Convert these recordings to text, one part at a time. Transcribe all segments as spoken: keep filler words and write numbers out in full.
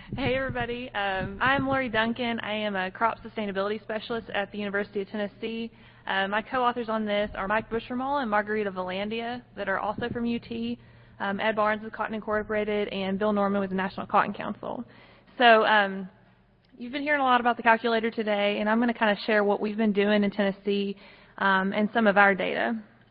Hey everybody, um, I'm Lori Duncan. I am a crop sustainability specialist at the University of Tennessee. Uh, my co-authors on this are Mike Buschermall and Margarita Valandia that are also from U T, um, Ed Barnes with Cotton Incorporated, and Bill Norman with the National Cotton Council. So um, you've been hearing a lot about the calculator today, and I'm going to kind of share what we've been doing in Tennessee um, and some of our data.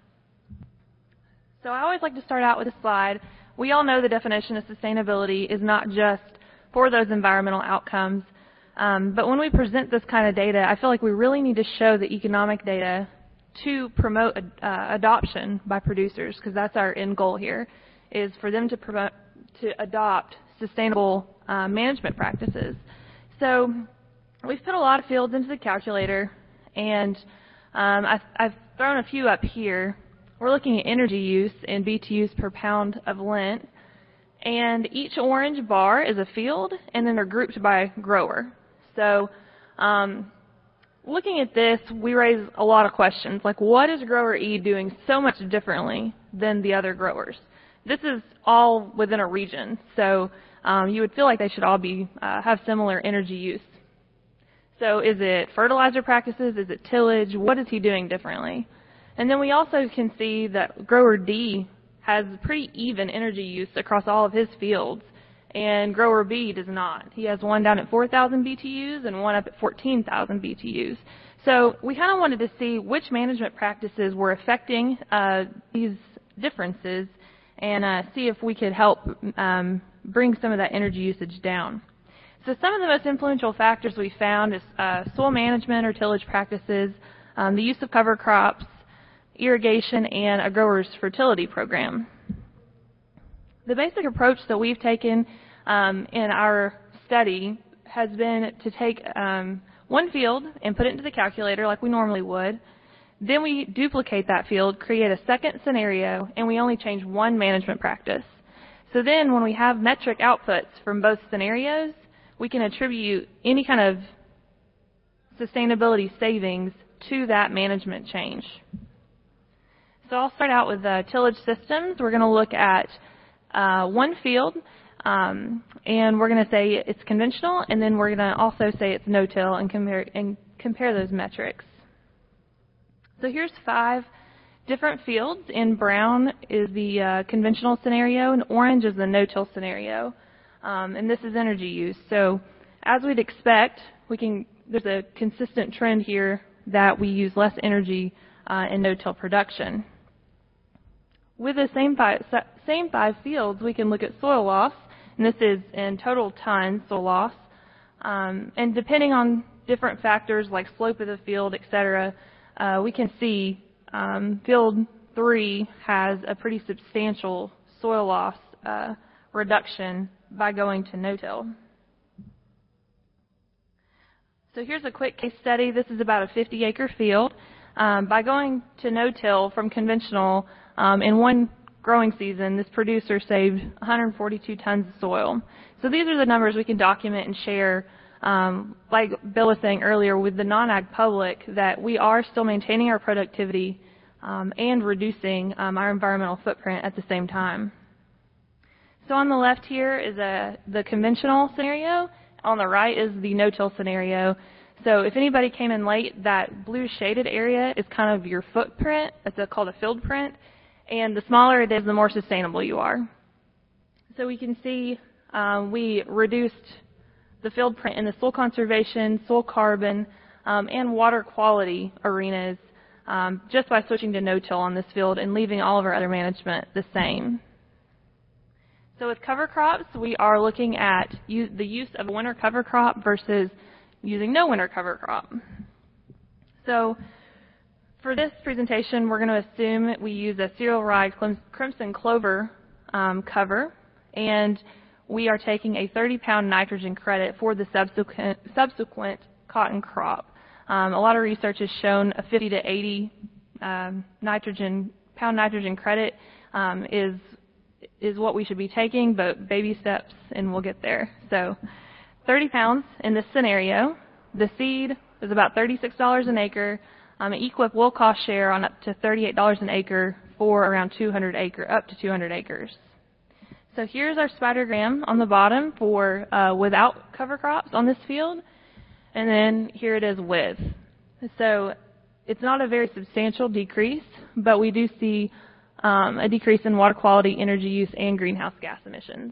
So I always like to start out with a slide. We all know the definition of sustainability is not just for those environmental outcomes, um, but when we present this kind of data, I feel like we really need to show the economic data to promote uh, adoption by producers, because that's our end goal here, is for them to promote, to adopt sustainable uh, management practices. So we've put a lot of fields into the calculator, and um, I've, I've thrown a few up here. We're looking at energy use in B T Us per pound of lint, and each orange bar is a field, and then they're grouped by grower. So um, looking at this, we raise a lot of questions, like what is grower E doing so much differently than the other growers? This is all within a region, so um, you would feel like they should all be uh, have similar energy use. So is it fertilizer practices? Is it tillage? What is he doing differently? And then we also can see that grower D has pretty even energy use across all of his fields, and grower B does not. He has one down at four thousand B T Us and one up at fourteen thousand B T Us. So we kind of wanted to see which management practices were affecting uh, these differences and uh, see if we could help um, bring some of that energy usage down. So some of the most influential factors we found is uh, soil management or tillage practices, um, the use of cover crops, irrigation, and a grower's fertility program. The basic approach that we've taken um, in our study has been to take um, one field and put it into the calculator like we normally would. Then we duplicate that field, create a second scenario, and we only change one management practice. So then when we have metric outputs from both scenarios, we can attribute any kind of sustainability savings to that management change. So I'll start out with uh, tillage systems. We're going to look at uh, one field, um, and we're going to say it's conventional, and then we're going to also say it's no-till and compare, and compare those metrics. So here's five different fields. In brown is the uh, conventional scenario, and orange is the no-till scenario, um, and this is energy use. So as we'd expect, we can, there's a consistent trend here that we use less energy uh, in no-till production. With the same five, same five fields, we can look at soil loss, and this is in total tons soil loss. Um, and depending on different factors like slope of the field, et cetera, uh, we can see um, field three has a pretty substantial soil loss uh, reduction by going to no-till. So here's a quick case study. This is about a fifty acre field. Um, by going to no-till from conventional, um, in one growing season, this producer saved one hundred forty-two tons of soil. So these are the numbers we can document and share, um, like Bill was saying earlier, with the non-ag public, that we are still maintaining our productivity um, and reducing um, our environmental footprint at the same time. So on the left here is a, the conventional scenario. On the right is the no-till scenario. So if anybody came in late, that blue shaded area is kind of your footprint. It's a, called a field print. And the smaller it is, the more sustainable you are. So we can see um, we reduced the field print in the soil conservation, soil carbon, um, and water quality arenas um, just by switching to no-till on this field and leaving all of our other management the same. So with cover crops, we are looking at use, the use of a winter cover crop versus using no winter cover crop. So for this presentation, we're going to assume that we use a cereal rye crimson clover um, cover, and we are taking a thirty pound nitrogen credit for the subsequent, subsequent cotton crop. Um, a lot of research has shown a fifty to eighty um, nitrogen pound nitrogen credit um, is is what we should be taking, but baby steps and we'll get there. So thirty pounds in this scenario. The seed is about thirty-six dollars an acre. Um, E Q I P will cost share on up to thirty-eight dollars an acre for around two hundred acre, up to two hundred acres. So here's our spidergram on the bottom for uh, without cover crops on this field, and then here it is with. So it's not a very substantial decrease, but we do see um, a decrease in water quality, energy use, and greenhouse gas emissions.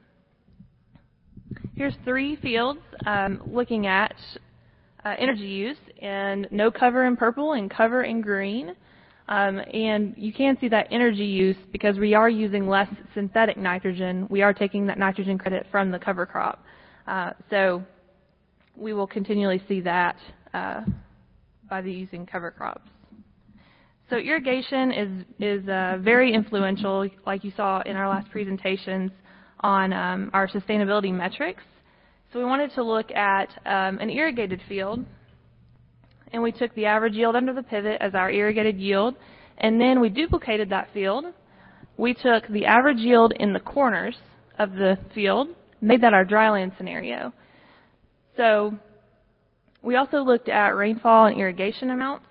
Here's three fields um, looking at uh, energy use, and no cover in purple and cover in green. Um, and you can see that energy use because we are using less synthetic nitrogen. We are taking that nitrogen credit from the cover crop. Uh, so we will continually see that uh, by the using cover crops. So irrigation is, is uh, very influential, like you saw in our last presentations, on um, our sustainability metrics. So we wanted to look at um, an irrigated field, and we took the average yield under the pivot as our irrigated yield, and then we duplicated that field. We took the average yield in the corners of the field, made that our dryland scenario. So we also looked at rainfall and irrigation amounts.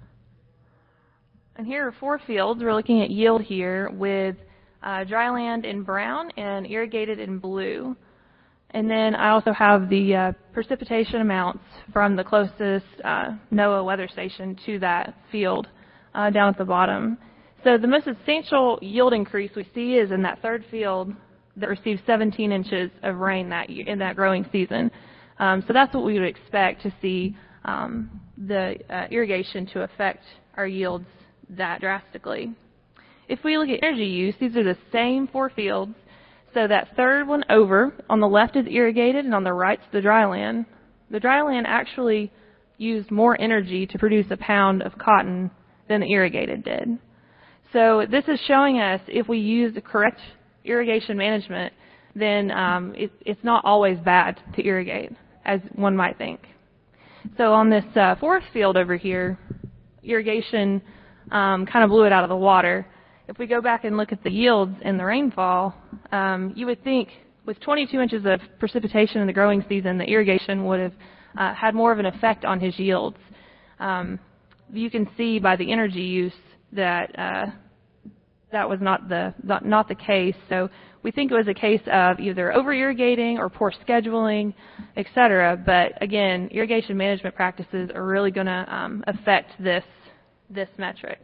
And here are four fields. We're looking at yield here with uh, dryland in brown and irrigated in blue. And then I also have the uh, precipitation amounts from the closest uh, NOAA weather station to that field uh, down at the bottom. So the most substantial yield increase we see is in that third field that received seventeen inches of rain that year, in that growing season. Um, so that's what we would expect to see um, the uh, irrigation to affect our yields that drastically. If we look at energy use, these are the same four fields. So that third one over, on the left is irrigated and on the right's the dry land. The dry land actually used more energy to produce a pound of cotton than the irrigated did. So this is showing us if we use the correct irrigation management, then um, it, it's not always bad to irrigate, as one might think. So on this uh, fourth field over here, irrigation um, kind of blew it out of the water. If we go back and look at the yields and the rainfall, um, you would think with twenty-two inches of precipitation in the growing season, the irrigation would have uh, had more of an effect on his yields. Um, you can see by the energy use that uh, that was not the not the case. So we think it was a case of either over-irrigating or poor scheduling, et cetera. But again, irrigation management practices are really going to um, affect this this metric.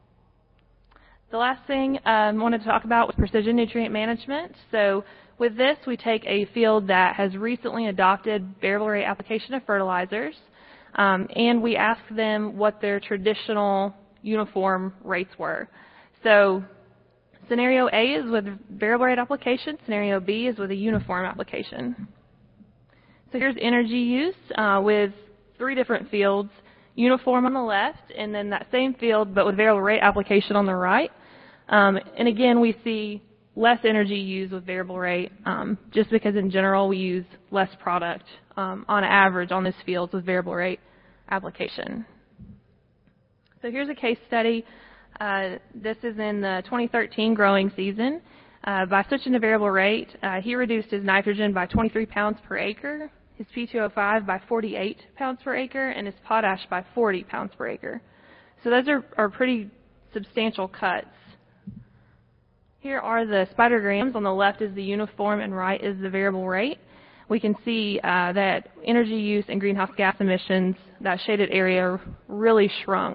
The last thing um, I wanted to talk about was precision nutrient management. So with this, we take a field that has recently adopted variable rate application of fertilizers, um, and we ask them what their traditional uniform rates were. So scenario A is with variable rate application. Scenario B is with a uniform application. So here's energy use uh, with three different fields, uniform on the left, and then that same field but with variable rate application on the right. Um, and again, we see less energy used with variable rate um, just because in general we use less product um, on average on this field with variable rate application. So here's a case study. Uh, this is in the twenty thirteen growing season. Uh, by switching to variable rate, uh, he reduced his nitrogen by twenty-three pounds per acre, his P two O five by forty-eight pounds per acre, and his potash by forty pounds per acre. So those are, are pretty substantial cuts. Here are the spidergrams. On the left is the uniform and right is the variable rate. We can see uh, that energy use and greenhouse gas emissions, that shaded area, really shrunk.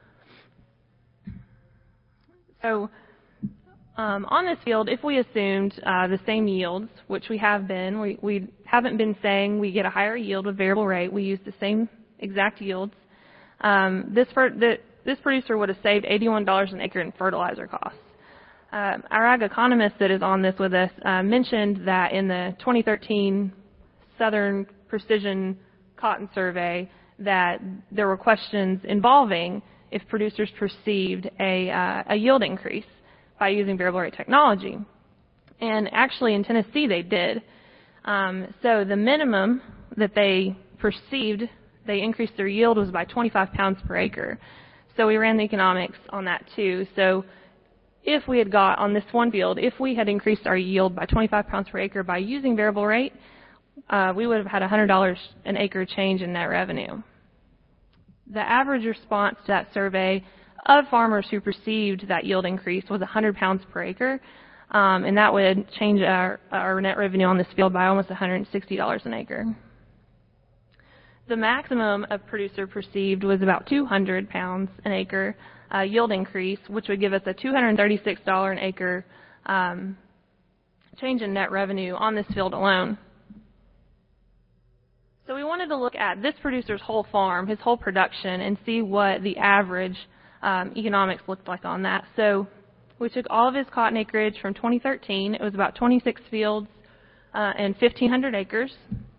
So um, on this field, if we assumed uh, the same yields, which we have been, we, we haven't been saying we get a higher yield with variable rate. We use the same exact yields. Um, this, for, the, this producer would have saved eighty-one dollars an acre in fertilizer costs. Uh, our ag economist that is on this with us uh, mentioned that in the twenty thirteen Southern Precision Cotton Survey that there were questions involving if producers perceived a, uh, a yield increase by using variable rate technology. And actually in Tennessee they did. Um, so the minimum that they perceived they increased their yield was by twenty-five pounds per acre. So we ran the economics on that too. So if we had got on this one field, if we had increased our yield by twenty-five pounds per acre by using variable rate, uh, we would have had one hundred dollars an acre change in net revenue. The average response to that survey of farmers who perceived that yield increase was one hundred pounds per acre. um, and that would change our, our net revenue on this field by almost one hundred sixty dollars an acre. The maximum a producer perceived was about two hundred pounds an acre uh, yield increase, which would give us a two hundred thirty-six dollars an acre um, change in net revenue on this field alone. So we wanted to look at this producer's whole farm, his whole production, and see what the average um, economics looked like on that. So we took all of his cotton acreage from twenty thirteen. It was about twenty-six fields uh, and fifteen hundred acres.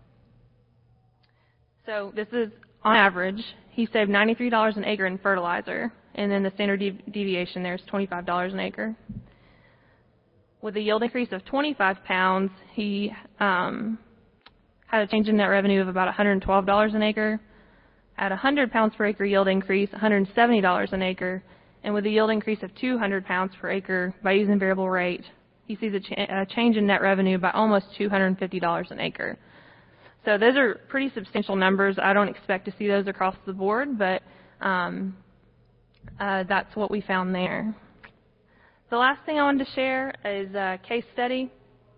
So this is on average. He saved ninety-three dollars an acre in fertilizer, and then the standard de deviation there is twenty-five dollars an acre. With a yield increase of twenty-five pounds, he um, had a change in net revenue of about one hundred twelve dollars an acre. At one hundred pounds per acre yield increase, one hundred seventy dollars an acre. And with a yield increase of two hundred pounds per acre by using variable rate, he sees a, ch a change in net revenue by almost two hundred fifty dollars an acre. So those are pretty substantial numbers. I don't expect to see those across the board, but um, uh, that's what we found there. The last thing I wanted to share is a case study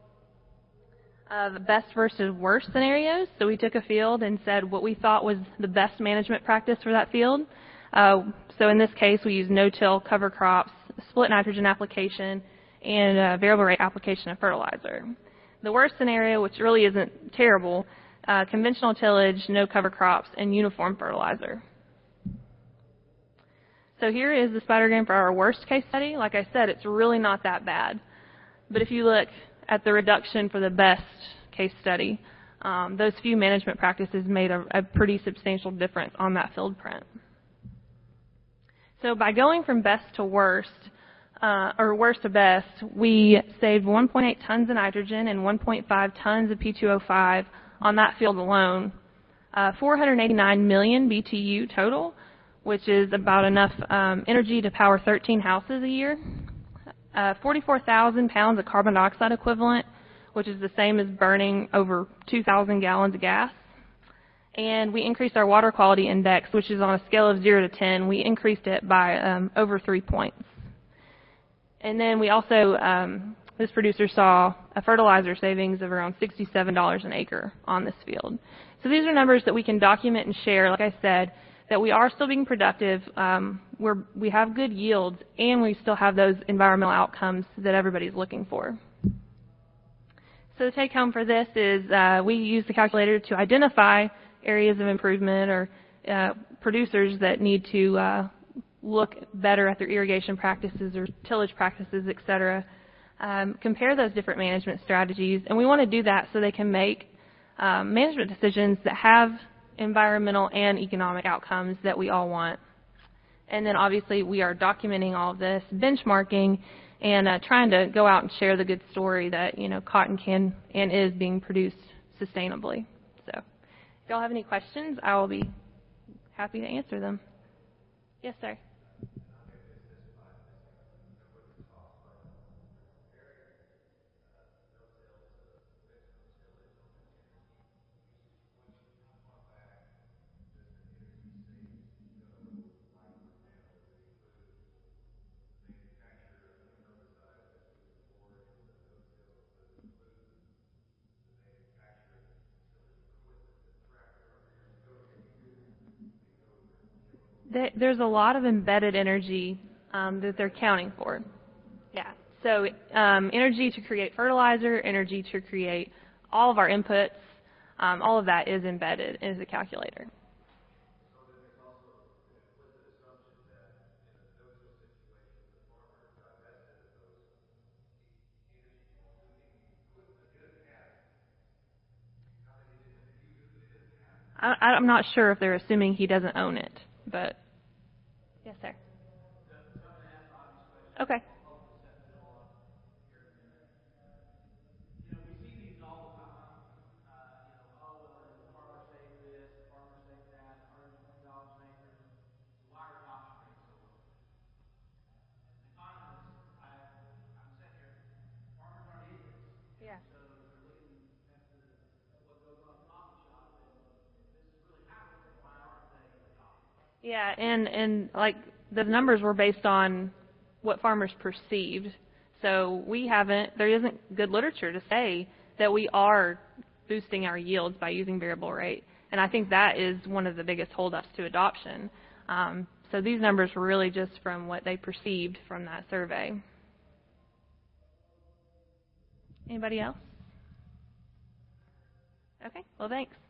of best versus worst scenarios. So we took a field and said what we thought was the best management practice for that field. Uh, so in this case, we used no-till, cover crops, split nitrogen application, and uh, variable rate application of fertilizer. The worst scenario, which really isn't terrible, uh, conventional tillage, no cover crops, and uniform fertilizer. So here is the spidergram for our worst case study. Like I said, it's really not that bad. But if you look at the reduction for the best case study, um, those few management practices made a, a pretty substantial difference on that field print. So by going from best to worst, uh, or worst to best, we saved one point eight tons of nitrogen and one point five tons of P two O five on that field alone, uh, four hundred eighty-nine million B T U total, which is about enough um, energy to power thirteen houses a year. Uh, forty-four thousand pounds of carbon dioxide equivalent, which is the same as burning over two thousand gallons of gas. And we increased our water quality index, which is on a scale of zero to ten. We increased it by um, over three points. And then we also, um, this producer saw a fertilizer savings of around sixty-seven dollars an acre on this field. So these are numbers that we can document and share, like I said, that we are still being productive, um, we're, we have good yields, and we still have those environmental outcomes that everybody's looking for. So the take home for this is uh, we use the calculator to identify areas of improvement or uh, producers that need to uh, look better at their irrigation practices or tillage practices, et cetera. Um, compare those different management strategies, and we want to do that so they can make um, management decisions that have environmental and economic outcomes that we all want. And then obviously we are documenting all of this, benchmarking, and uh, trying to go out and share the good story that, you know, cotton can and is being produced sustainably. So if y'all have any questions, I will be happy to answer them. Yes, sir. There's a lot of embedded energy um, that they're counting for. Yeah. So um, energy to create fertilizer, energy to create all of our inputs, um, all of that is embedded in the calculator. I, I'm not sure if they're assuming he doesn't own it, but yes, sir. Okay. Yeah. Yeah, and, and like the numbers were based on what farmers perceived. So we haven't, there isn't good literature to say that we are boosting our yields by using variable rate. And I think that is one of the biggest holdups to adoption. Um, so these numbers were really just from what they perceived from that survey. Anybody else? Okay, well, thanks.